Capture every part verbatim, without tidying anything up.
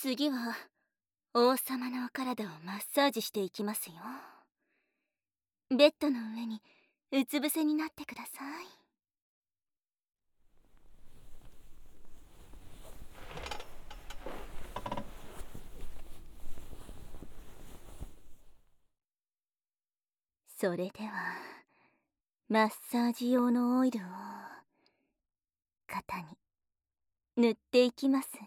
次は王様のお体をマッサージしていきますよ。ベッドの上にうつ伏せになってください。それではマッサージ用のオイルを肩に塗っていきますね。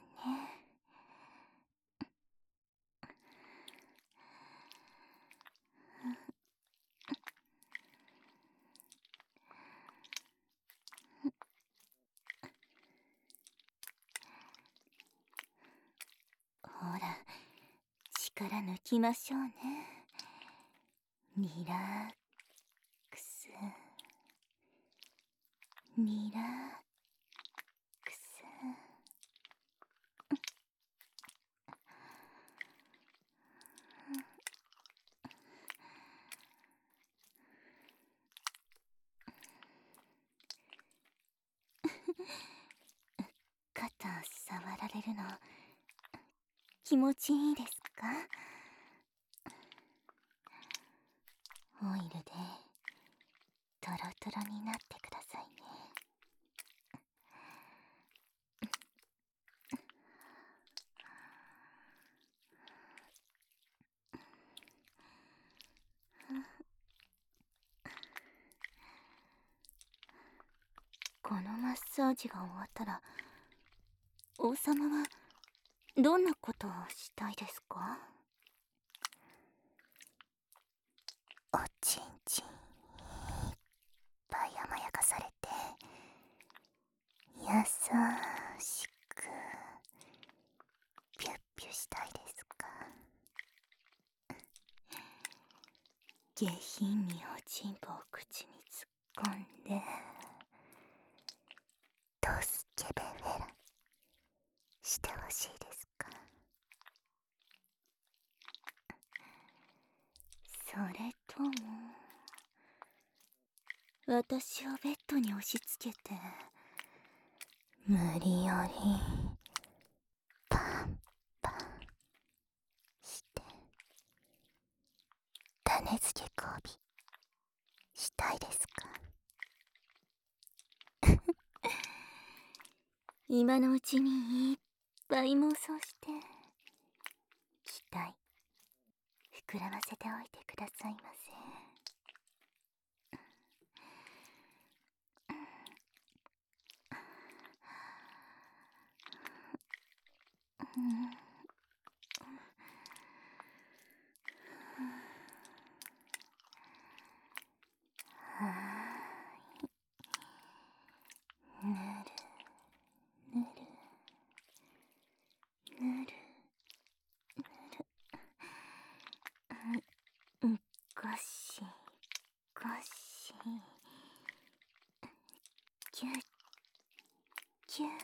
ほら、力抜きましょうね。リラックス、リラックス。肩触られるの気持ちいいですか？オイルでトロトロになってくださいね。このマッサージが終わったら王様はどんなことをしたいですか？おちんちんいっぱい甘やかされて優しくピュッピュしたいですか？下品におちんぽを口に突っ込んでドスケベフェラしてほしいですか？それとも私をベッドに押し付けて無理やりパンパンして種付け交尾したいですか？今のうちにいっぱい妄想して期待膨らませておいてくださいませ。うん、はーい、ぬるぬるぬるぬる、ゴシゴシキュッキュッ。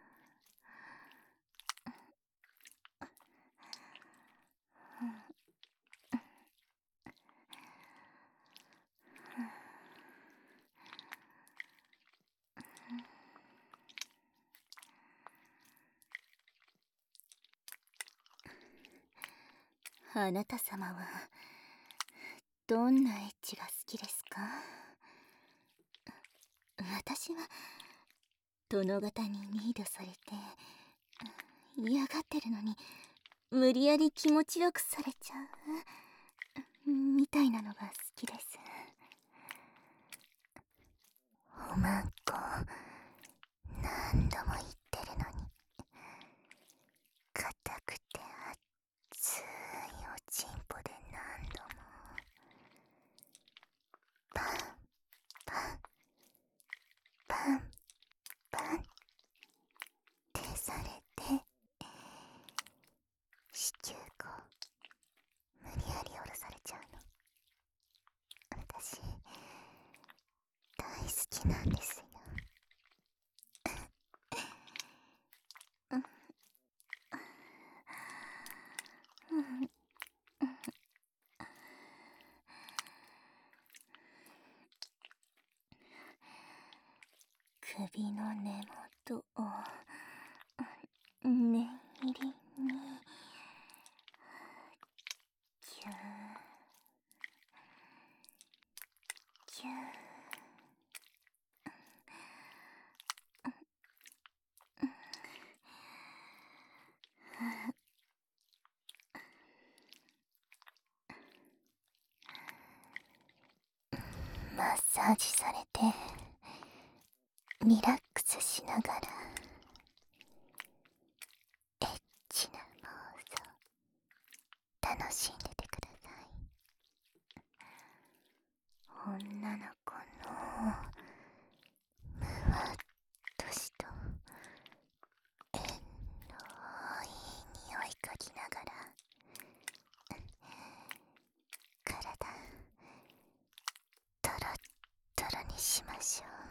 あなた様はどんなエッチが好きですか？私は殿方にリードされて嫌がってるのに無理やり気持ちよくされちゃうみたいなのが好きです。おまんこ何度も言ってるのに硬くて熱いおちんぽで何度もパンパンパンパンってされて子宮口無理やり下ろされちゃうの。私大好きなんですよ。首の根元を念入りにサージされてリラックスしながらエッチな妄想楽しんでてください。女の子のむわっとしと縁のいい匂い嗅ぎながら体トロットロにしましょう。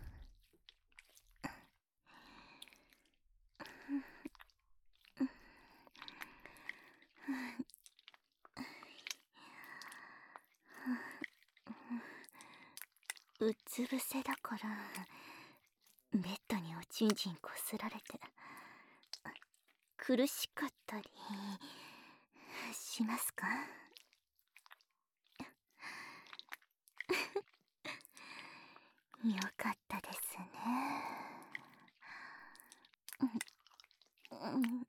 うつ伏せだからベッドにおちんちんこすられて苦しかったりしますか？よかったですね。うんうん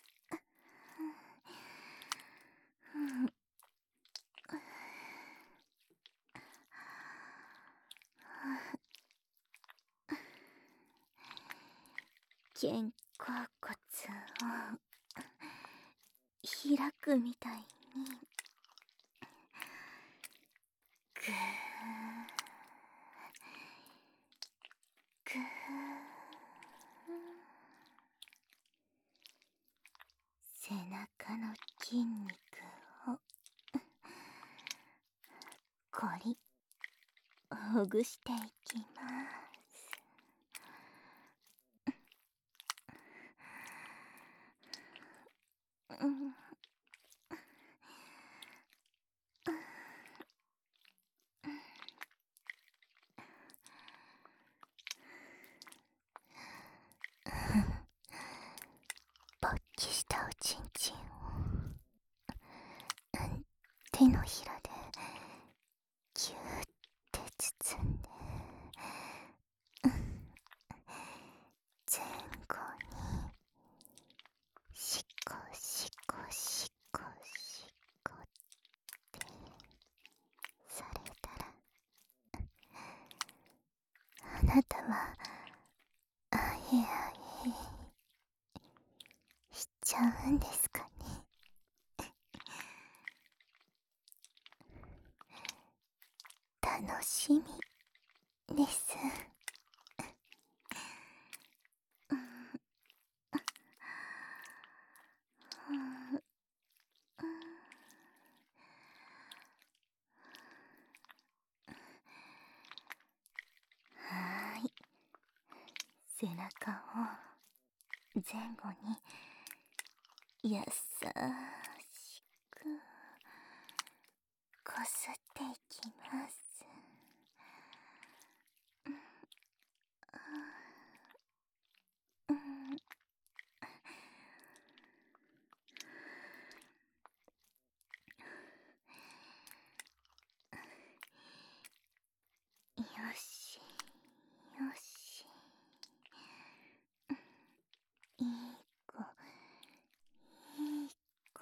肩甲骨を開くみたいにぐーぐー背中の筋肉をこりほぐしていきます。うん勃起したおちんちんを手のひらでぎゅーって包んで前後にシコシコシコシコってされたらあなたはあえあえしちゃうんですかね。楽しみです。はーい、背中を前後にやさしくこすっていきます。よしよし、いい子いい子。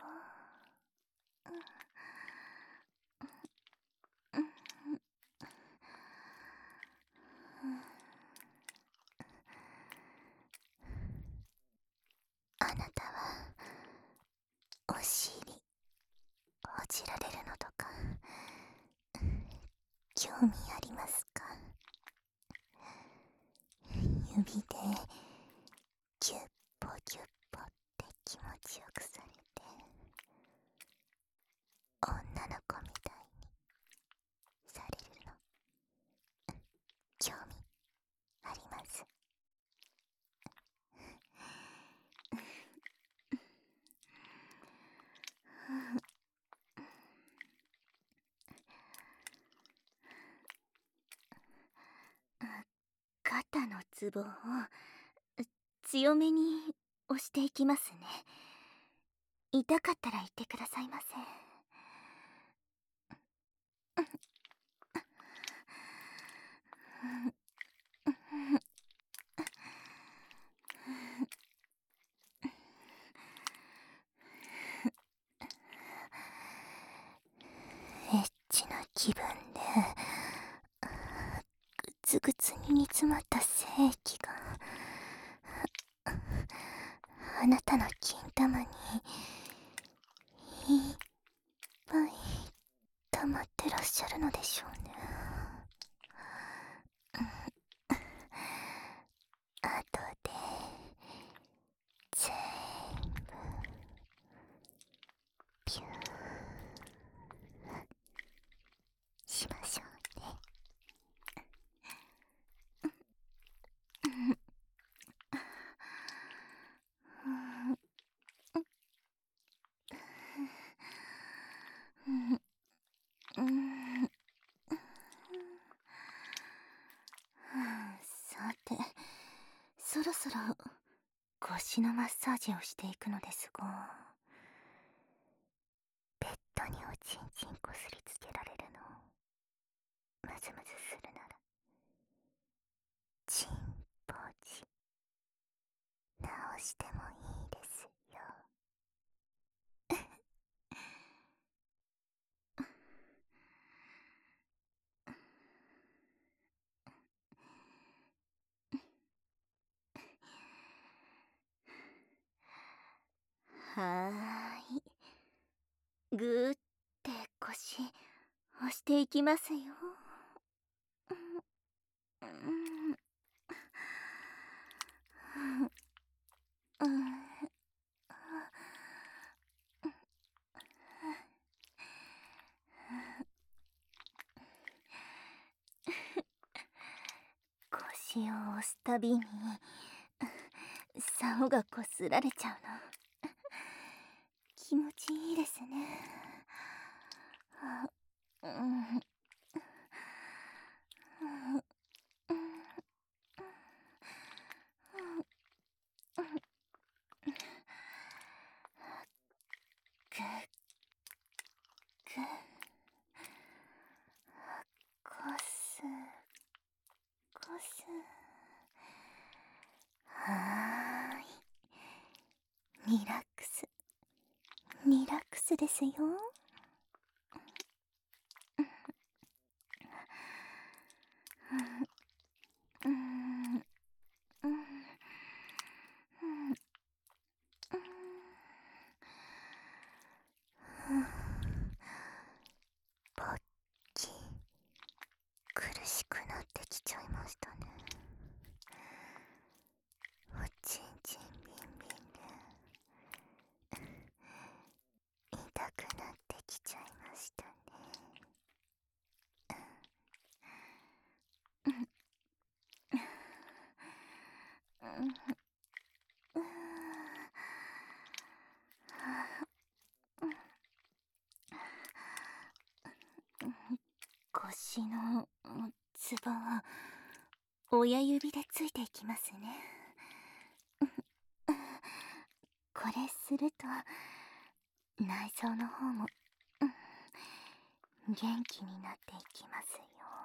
あなたはお尻ほじられるのとか興味ありますか？指でギュッポギュッポって気持ちよくされて女の子みたいにされるの興味あります？肩のツボを強めに押していきますね。痛かったら言ってくださいませ。エッチな気分で窟に煮詰まった精液があなたの金玉にいっぱい溜まってらっしゃるのでしょうね。あとで全部ピューしましょうね。さて、そろそろ腰のマッサージをしていくのですが、ベッドにおちんちんこすりつけられるのムズムズするならチンポジ直してもいいですよ。はーい、ぐーって腰押していきますよ。うんうんうん腰を押すたびに竿がこすられちゃうの気持ちいいですね。うんうんぐぐこすこす。はーい、リラックスリラックスですよ。うんうんポッキー苦しくなってきちゃいましたね。おちんちんビンビンで痛くなってきちゃいましたね。腰のツボを親指でついていきますね。これすると内臓の方も元気になっていきますよ。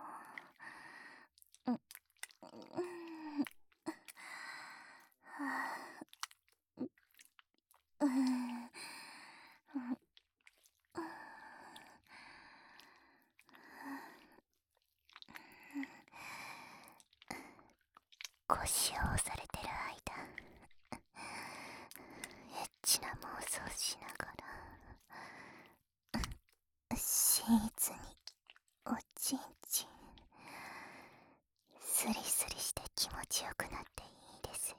腰を押されてる間エッチな妄想しながらシーツにおちんちんスリスリして気持ちよくなっていいですよ。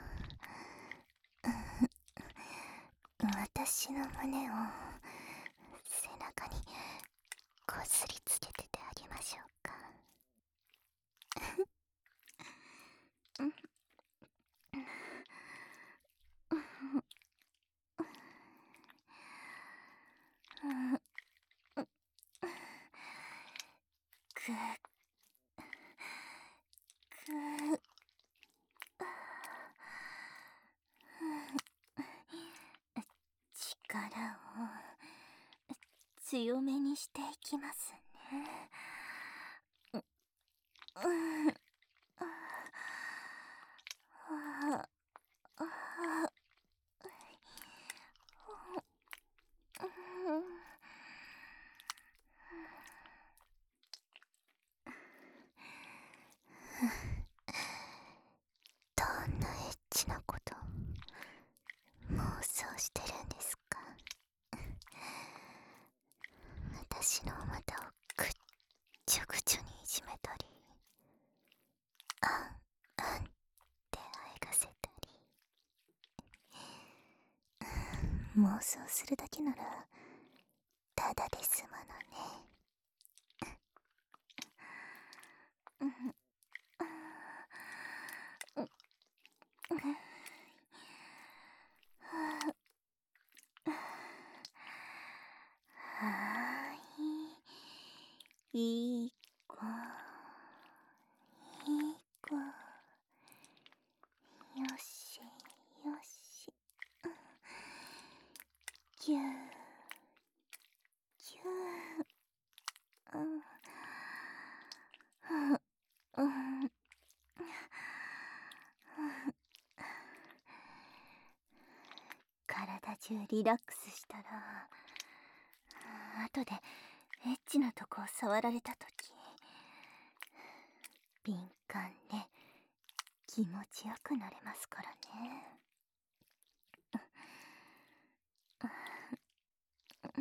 私の胸を背中にこすりつけててあげましょうか。ぐぐ力を強めにしていきますね。うん想してるんですか？私のお股をぐっちょぐちょにいじめたり、あんあんってあえがせたり、妄想するだけならただで済まのね。はーい、いい子、いい子、よしよし、ぎゅーぎゅー、うんうんうん、体中リラックスしたら、後でエッチなとこを触られたとき、敏感で気持ちよくなれますからね。うん、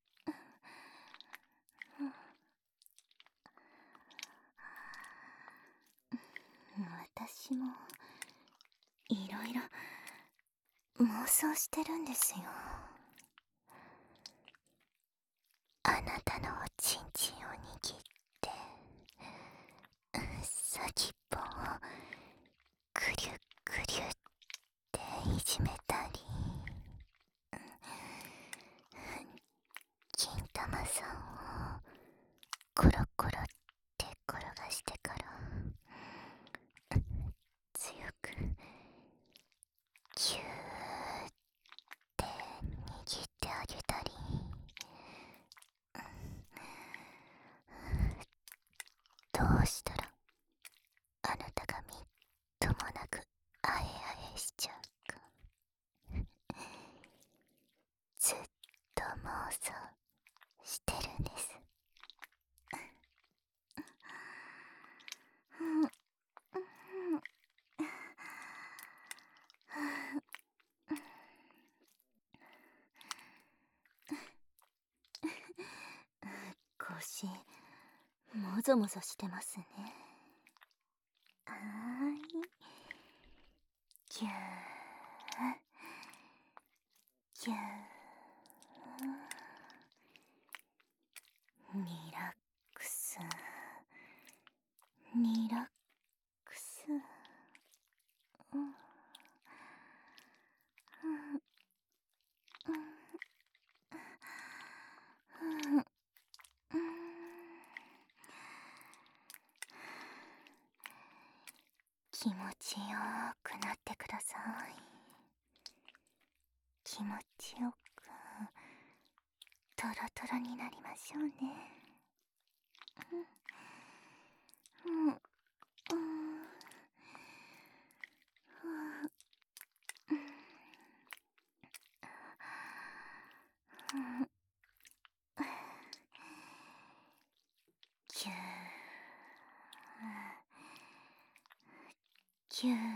私もいろいろ妄想してるんですよ。あなたのおちんちんを握って先っぽをぐりゅぐりゅっていじめたり、金玉さんをコロコロって転がしてから強くギューって握ってあげたり、どうしたらあなたがみっともなくあえあえしちゃうか、ずっと妄想してるんです。腰もぞもぞしてますね。はーい、ぎゅーぎゅー、リラックスリラックス、うんうんうんうん、気持ちよくなってください。気持ちよくトロトロになりましょうね。うんうんうんうんぎゅーぎゅー、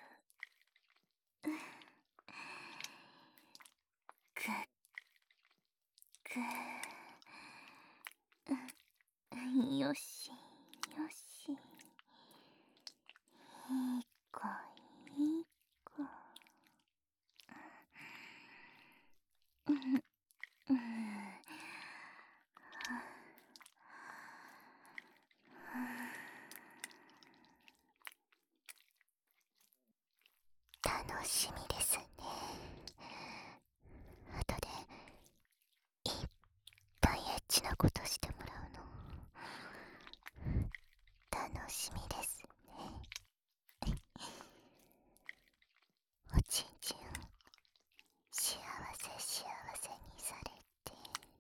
ぐっぐー、よしよし、いい子いい子、うんうん楽しみですね。後でいっぱいエッチなことしてもらうの楽しみですね。おちんちん幸せ幸せにされて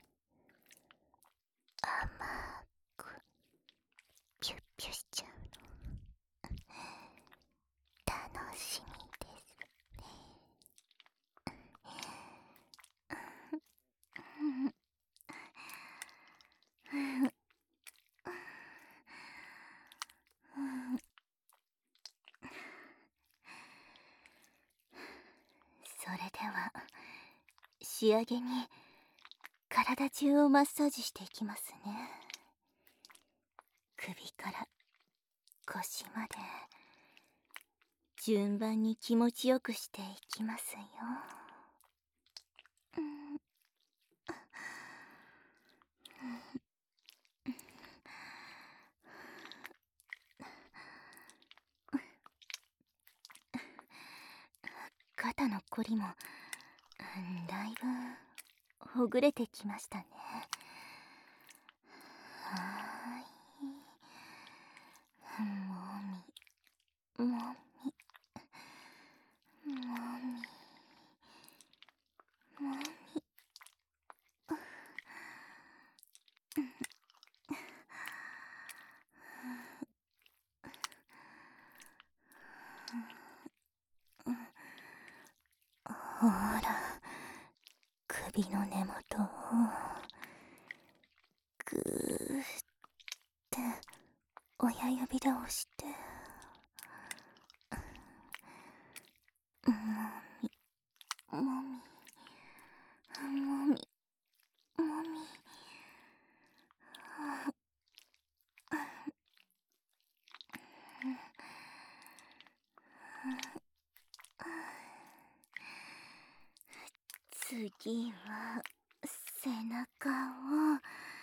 甘くピュッピュしちゃうの楽しみですね。うん仕上げに体中をマッサージしていきますね。首から腰まで順番に気持ちよくしていきますよ。うん、肩のこりもだいぶほぐれてきましたね。はーい、もみもみもみもみ。ほら、首の根元をぐーって親指で押してもみもみもみもみ。次は背中を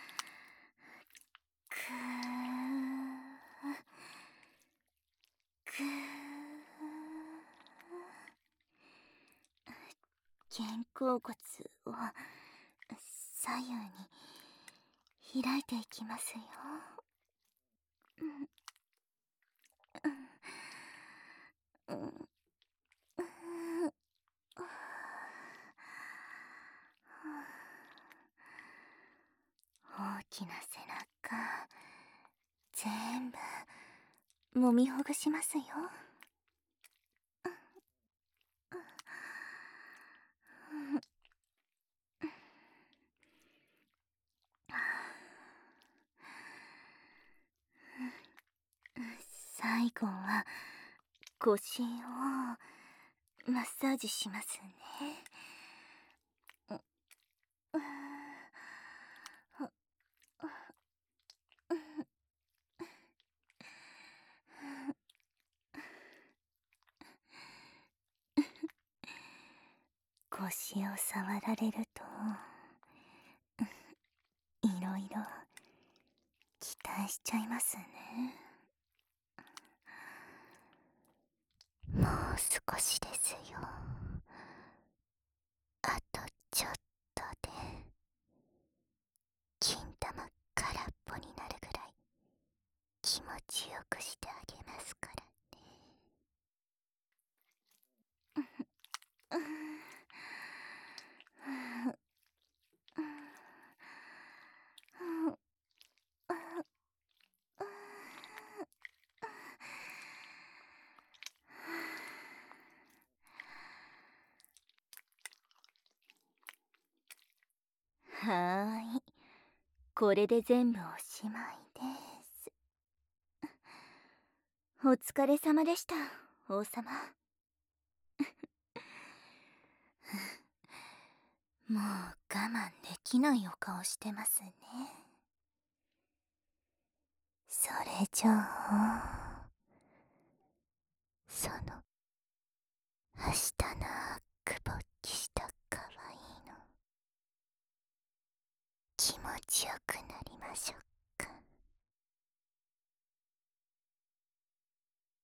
ぐーぐー、肩甲骨を左右に開いていきますよ。うんうんうん、大きな背中全部揉みほぐしますよ。最後は腰をマッサージしますね。腰を触られるといろいろ期待しちゃいますね。もう少しですよ。あとちょっとで金玉空っぽになるぐらい気持ちよくしてあげますからね。はーい、これで全部おしまいです。お疲れ様でした、王様。もう我慢できないお顔してますね。それじゃあそのはしたなくぼっちしたかわいいの気持ちよくなりましょうか。